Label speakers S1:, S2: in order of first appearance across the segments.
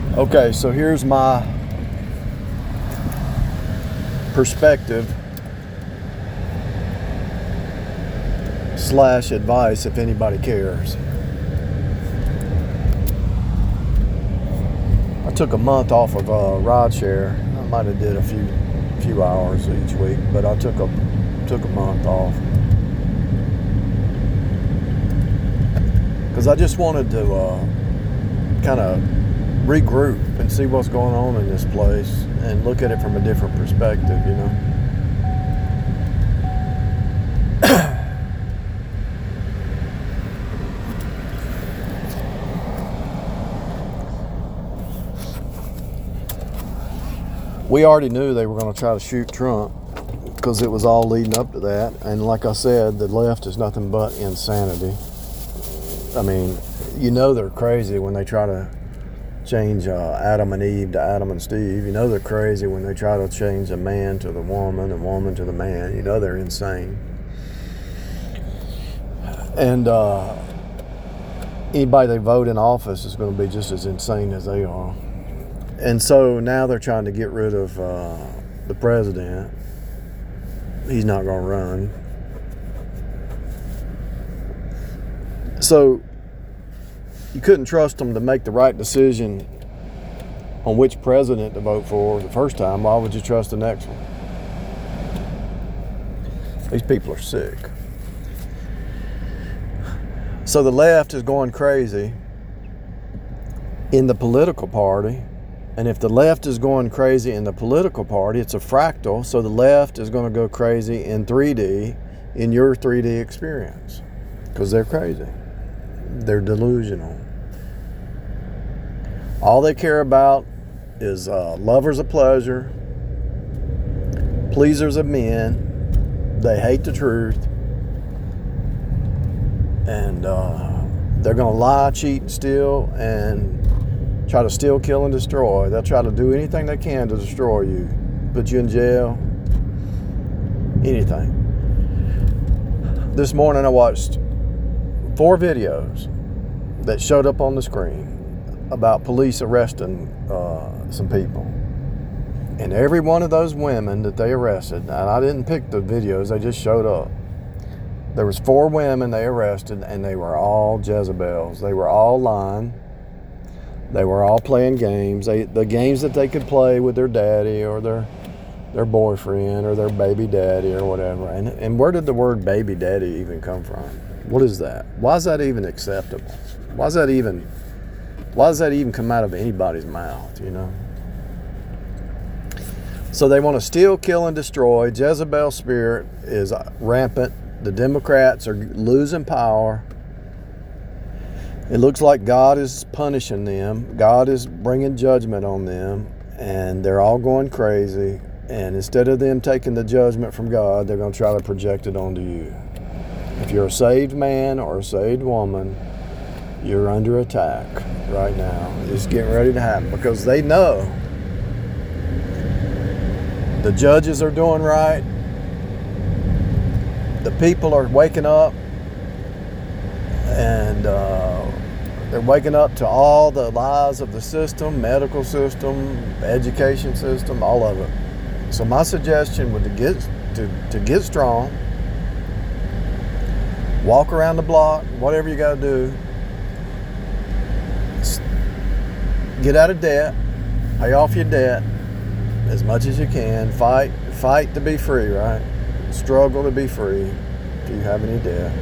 S1: Okay, so here's my perspective / advice if anybody cares. I took a month off of rideshare. I might have did a few hours each week, but I took a month off because I just wanted to kind of regroup and see what's going on in this place and look at it from a different perspective, you know. We already knew they were going to try to shoot Trump because it was all leading up to that. And like I said, the left is nothing but insanity. I mean, you know they're crazy when they try to change Adam and Eve to Adam and Steve. You know they're crazy when they try to change a man to the woman and woman to the man. You know they're insane. And anybody they vote in office is going to be just as insane as they are. And so now they're trying to get rid of the president. He's not going to run. So you couldn't trust them to make the right decision on which president to vote for the first time. Why would you trust the next one? These people are sick. So the left is going crazy in the political party. And if the left is going crazy in the political party, it's a fractal. So the left is going to go crazy in 3D, in your 3D experience. Because they're crazy. They're delusional. All they care about is lovers of pleasure, pleasers of men. They hate the truth. And they're going to lie, cheat, and steal, and try to steal, kill, and destroy. They'll try to do anything they can to destroy you. Put you in jail. Anything. This morning I watched 4 videos that showed up on the screen about police arresting some people. And every one of those women that they arrested, and I didn't pick the videos, they just showed up. There was 4 women they arrested, and they were all Jezebels. They were all lying. They were all playing games. The games that they could play with their daddy or their boyfriend or their baby daddy or whatever. And where did the word baby daddy even come from? What is that? Why is that even acceptable? Why does that even come out of anybody's mouth, you know? So they want to steal, kill, and destroy. Jezebel spirit is rampant. The Democrats are losing power. It looks like God is punishing them. God is bringing judgment on them. And they're all going crazy. And instead of them taking the judgment from God, they're going to try to project it onto you. If you're a saved man or a saved woman, you're under attack right now. It's getting ready to happen because they know the judges are doing right. The people are waking up, and they're waking up to all the lies of the system, medical system, education system, all of it. So my suggestion would to get strong, walk around the block, whatever you got to do, get out of debt, pay off your debt as much as you can, fight to be free, right? Struggle to be free if you have any debt.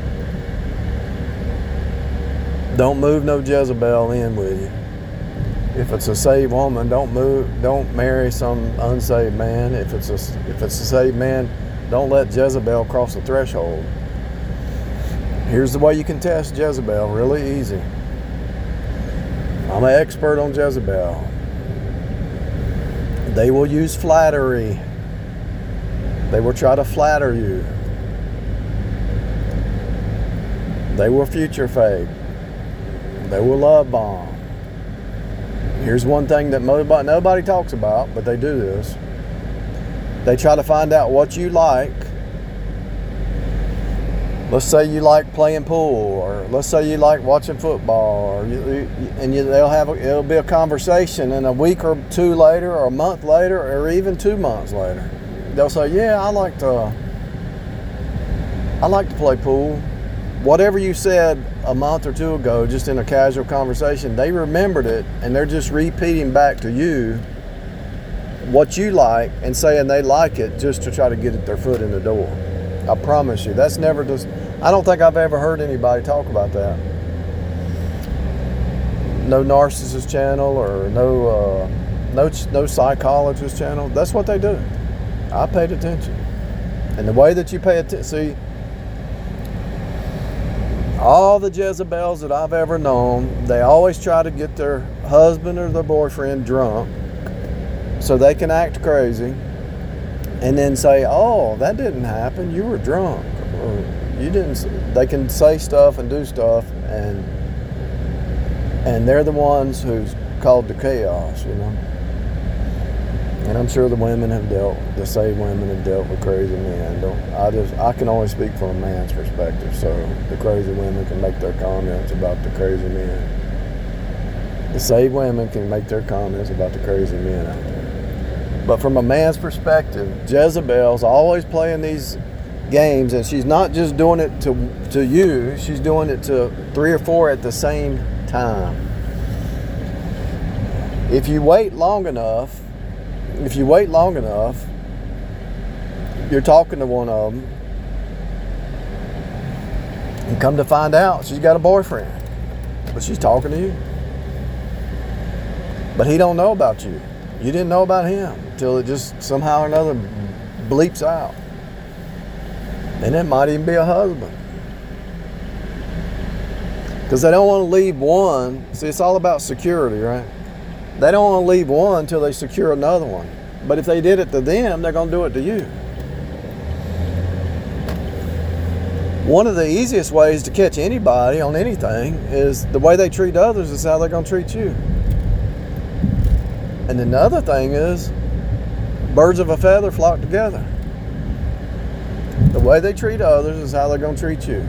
S1: Don't move no Jezebel in with you. If it's a saved woman, don't marry some unsaved man. If it's a saved man, don't let Jezebel cross the threshold. Here's the way you can test Jezebel really easy. I'm an expert on Jezebel. They will use flattery. They will try to flatter you. They will future fake. They will love bomb. Here's one thing that nobody talks about, but they do this. They try to find out what you like let's say you like playing pool, or let's say you like watching football, or it'll be a conversation, and a week or two later, or a month later, or even 2 months later, they'll say, yeah, I like to play pool. Whatever you said a month or two ago, just in a casual conversation, they remembered it, and they're just repeating back to you what you like and saying they like it just to try to get their foot in the door. I promise you, that's never just, I don't think I've ever heard anybody talk about that. No narcissist channel or no psychologist channel. That's what they do. I paid attention. And the way that you pay attention, see, all the Jezebels that I've ever known, they always try to get their husband or their boyfriend drunk so they can act crazy, and then say, oh, that didn't happen, you were drunk, or you didn't. They can say stuff and do stuff, and they're the ones who's called the chaos, you know. And I'm sure the saved women have dealt with crazy men. I can only speak from a man's perspective, so the crazy women can make their comments about the crazy men. The saved women can make their comments about the crazy men out there. But from a man's perspective, Jezebel's always playing these games, and she's not just doing it to you, she's doing it to 3 or 4 at the same time. If you wait long enough, you're talking to one of them, and come to find out she's got a boyfriend, but she's talking to you. But he don't know about you. You didn't know about him until it just somehow or another bleeps out. And it might even be a husband. Because they don't want to leave one. See, it's all about security, right? They don't want to leave one until they secure another one. But if they did it to them, they're going to do it to you. One of the easiest ways to catch anybody on anything is the way they treat others is how they're going to treat you. And then the other thing is, birds of a feather flock together. The way they treat others is how they're going to treat you.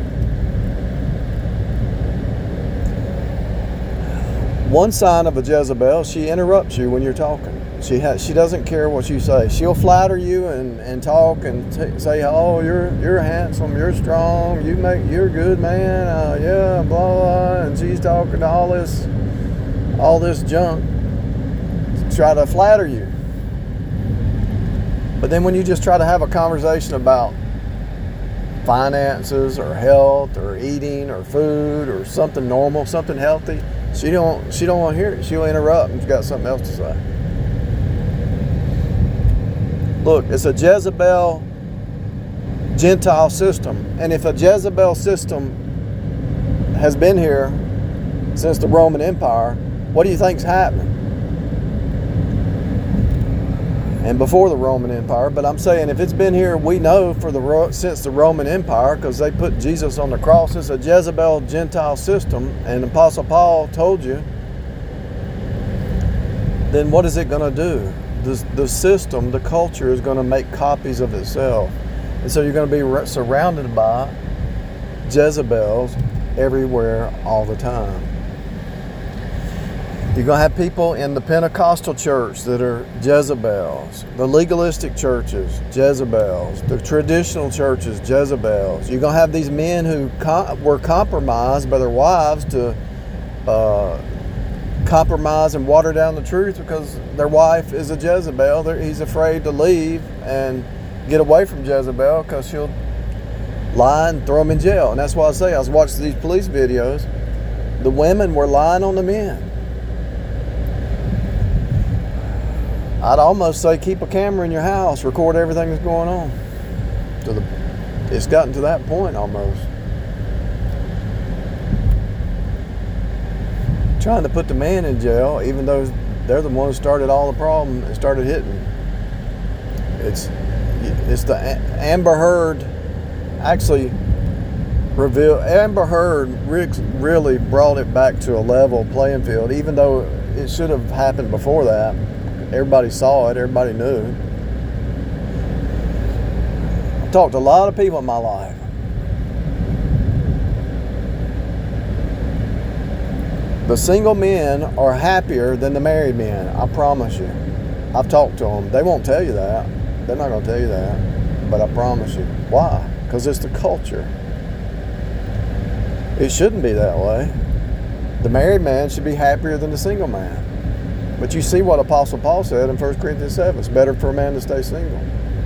S1: One sign of a Jezebel, she interrupts you when you're talking. She doesn't care what you say. She'll flatter you and talk and say, "Oh, you're handsome, you're strong, you're a good man, yeah, blah blah." And she's talking all this junk to try to flatter you. But then when you just try to have a conversation about finances or health or eating or food or something normal, something healthy, she don't want to hear it. She'll interrupt and she's got something else to say. Look, it's a Jezebel Gentile system. And if a Jezebel system has been here since the Roman Empire, what do you think's happening? And before the Roman Empire, but I'm saying if it's been here, we know since the Roman Empire, because they put Jesus on the cross, it's a Jezebel Gentile system, and Apostle Paul told you, then what is it going to do? The system, the culture is going to make copies of itself. And so you're going to be surrounded by Jezebels everywhere all the time. You're going to have people in the Pentecostal church that are Jezebels. The legalistic churches, Jezebels. The traditional churches, Jezebels. You're going to have these men who were compromised by their wives to compromise and water down the truth because their wife is a Jezebel. He's afraid to leave and get away from Jezebel because she'll lie and throw him in jail. And that's why I say, I was watching these police videos. The women were lying on the men. I'd almost say keep a camera in your house, record everything that's going on. It's gotten to that point almost. Trying to put the man in jail, even though they're the ones who started all the problem and started hitting. It's the Amber Heard actually revealed. Amber Heard really brought it back to a level playing field, even though it should have happened before that. Everybody saw it, everybody knew. I've talked to a lot of people in my life. The single men are happier than the married men. I promise you. I've talked to them. They won't tell you that. They're not going to tell you that. But I promise you. Why? Because it's the culture. It shouldn't be that way. The married man should be happier than the single man. But you see what Apostle Paul said in 1 Corinthians 7. It's better for a man to stay single.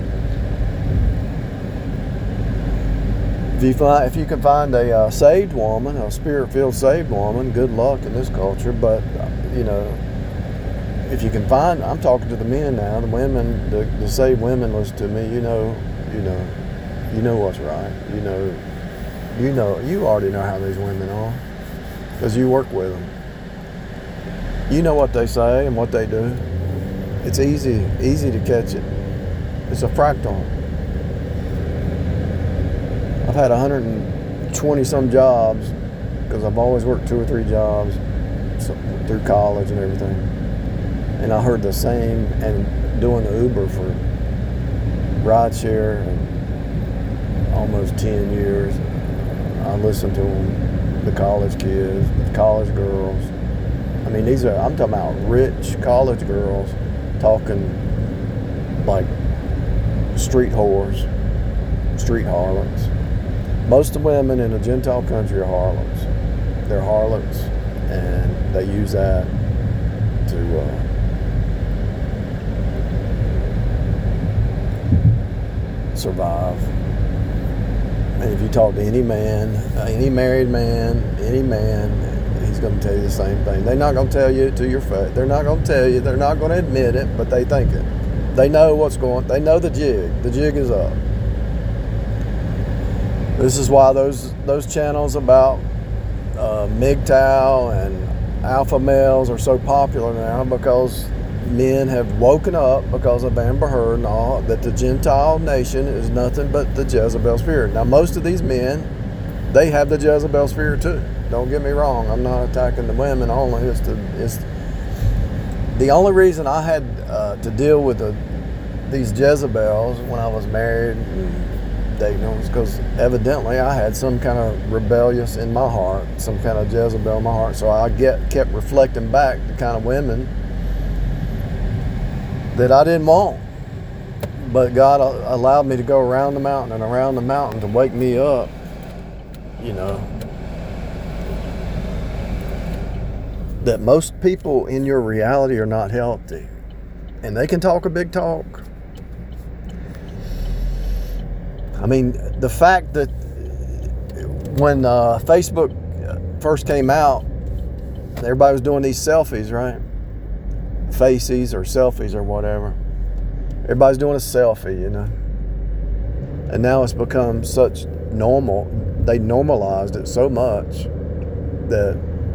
S1: If you can find a saved woman, a spirit-filled saved woman, good luck in this culture. But, you know, if you can find, I'm talking to the men now, the women, the saved women listen to me, you know what's right. You already know how these women are because you work with them. You know what they say and what they do. It's easy to catch it. It's a fractal. I've had 120 some jobs because I've always worked 2 or 3 jobs through college and everything. And I heard the same, and doing the Uber for rideshare and almost 10 years. I listened to them, the college kids, the college girls. I mean, I'm talking about rich college girls talking like street whores, street harlots. Most of the women in a Gentile country are harlots. They're harlots, and they use that to survive. And if you talk to any man, any married man, any man, he's going to tell you the same thing. They're not going to tell you to your face. They're not going to tell you. They're not going to admit it, but they think it. They know what's going. They know the jig. The jig is up. This is why those channels about MGTOW and alpha males are so popular now, because men have woken up because of Amber Heard and all, that the Gentile nation is nothing but the Jezebel spirit. Now, most of these men, they have the Jezebel spirit too. Don't get me wrong. I'm not attacking the women only. It's the only reason I had to deal with these Jezebels when I was married and dating them was because evidently I had some kind of rebellious in my heart, some kind of Jezebel in my heart. So I kept reflecting back the kind of women that I didn't want. But God allowed me to go around the mountain and around the mountain to wake me up, you know, that most people in your reality are not healthy. And they can talk a big talk. I mean, the fact that when Facebook first came out, everybody was doing these selfies, right? Faces or selfies or whatever. Everybody's doing a selfie, you know. And now it's become such normal. They normalized it so much that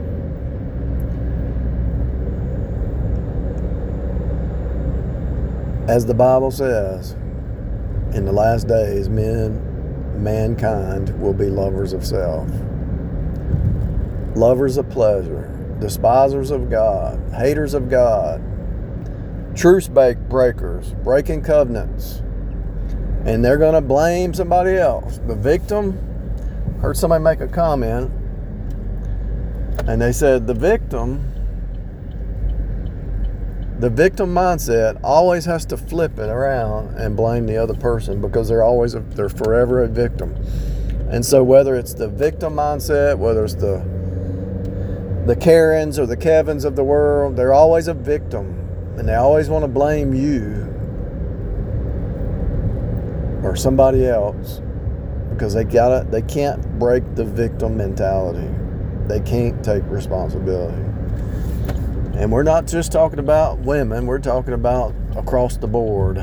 S1: as the Bible says, in the last days, mankind will be lovers of self, lovers of pleasure, despisers of God, haters of God, truce breakers, breaking covenants. And they're going to blame somebody else. The victim, heard somebody make a comment, and they said the victim mindset always has to flip it around and blame the other person, because they're forever a victim. And so whether it's the victim mindset, whether it's the Karens or the Kevins of the world, they're always a victim, and they always want to blame you or somebody else, because they can't break the victim mentality. They can't take responsibility. And we're not just talking about women, we're talking about across the board.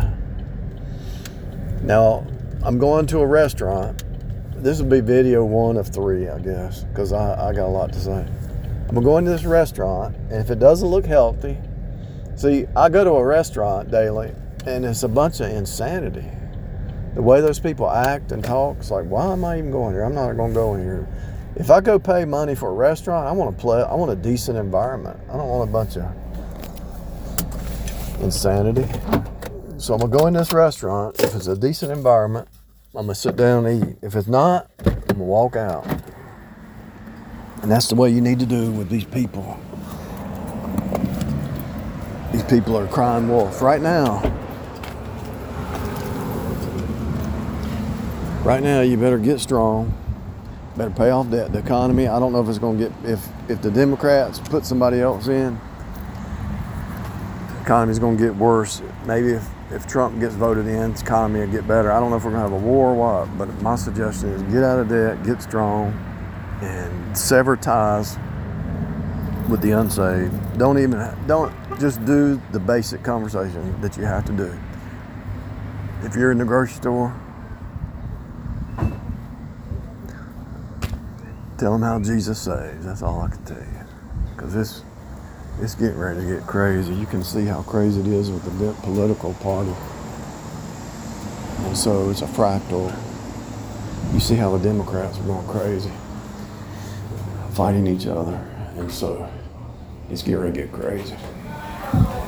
S1: Now, I'm going to a restaurant. This will be video 1 of 3, I guess, because I got a lot to say. I'm going to this restaurant, and if it doesn't look healthy, see, I go to a restaurant daily, and it's a bunch of insanity. The way those people act and talk, it's like, why am I even going here? I'm not going to go in here. If I go pay money for a restaurant, I want a decent environment. I don't want a bunch of insanity. So I'm going to go in this restaurant. If it's a decent environment, I'm going to sit down and eat. If it's not, I'm going to walk out. And that's the way you need to do with these people. These people are crying wolf right now. Right now, you better get strong. Better pay off debt. The economy, I don't know if it's going to get, if the Democrats put somebody else in, the economy's going to get worse. Maybe if Trump gets voted in, the economy will get better. I don't know if we're going to have a war or what, but my suggestion is get out of debt, get strong, and sever ties with the unsaved. Don't just do the basic conversation that you have to do. If you're in the grocery store, tell them how Jesus saves. That's all I can tell you. Because it's getting ready to get crazy. You can see how crazy it is with the political party. And so it's a fractal. You see how the Democrats are going crazy, fighting each other. And so it's getting ready to get crazy.